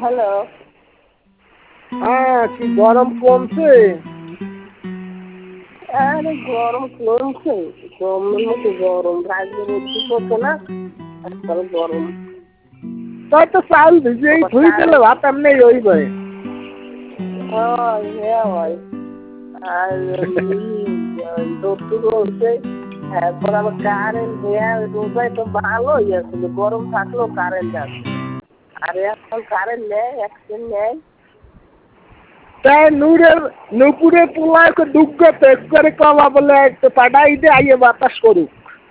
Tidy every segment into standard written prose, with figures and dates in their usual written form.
Hello. হ্যাঁ, কি গরম কমছে? আরে গরম কমছে, গরমের মতো গরম, রাজ্যে রোদ করছে না, আজকাল গরম। তাই তো চাল ভিজিয়েই ধুই দিলে ভাত এমনি হইবে। হয়, হ্যাঁ হয়। আর রোদ হচ্ছে, এরপর আবার কারেন্ট রোজায় তো ভালোই আসলে, গরম থাকলেও কারেন্ট আছে। আর এখন কারেন্ট নেই, অ্যাক্সিডেন্ট নেই। তাই নুপুরের পোলাকে দুগ্গ পেক করে কবা বলে একটু পাঠাই দে আইয়ে বাতাস করুক।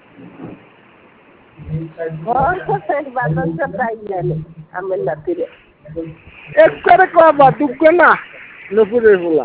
বাতাসটা তাই জানে আমের নাতিরে। এক করে কবা দুগ্গ না নুপুরের পোলা।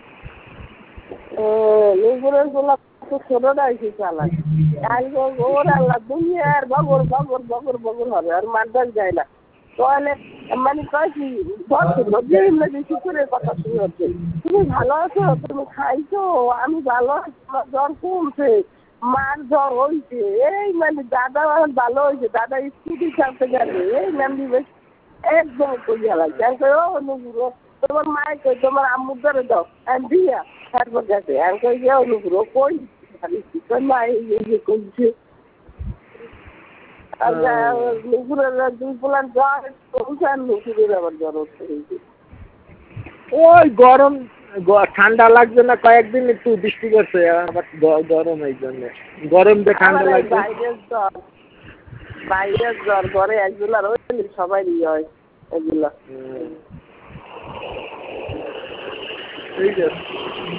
নুপুরের পোলা তো ছোটটা এসে চালায়। ওর আল্লাহ দুনিয়ার বগর বগর বগর বগর হবে, আর মাদ্রাস যায় না। তাহলে মানে কয় কি ধরছিল যে বেশি করে কথা শুনে হচ্ছে, তুমি ভালো আছো, তুমি খাইছো, আমি ভালো আছি, আমার জ্বর কমছে, মার জ্বর হয়েছে, এই মানে দাদা ভালো হয়েছে, দাদা স্কুটি চাপতে গেছে, এই নামবি বেশ একদম করিয়া লাগছে। ও নুপুরো তোমার মায় কই, তোমার আম্মুর ধরে দাও দিয়া তারপর গেছে। আর কই যে নুপুরো কই মা এই করছে। নুপুরের দুই পোলার জ্বর কমছে, আর নুপুরের আবার জ্বর হচ্ছে। ওই গরম ঠান্ডা লাগছে না, কয়েকদিন একটু বৃষ্টি করছে আবার গরম এই জন্য গরম যে ঠান্ডা লাগছে। বাইরের জ্বর ঘরে একজনের হইলে সবারই হয় এগুলা। ঠিক আছে।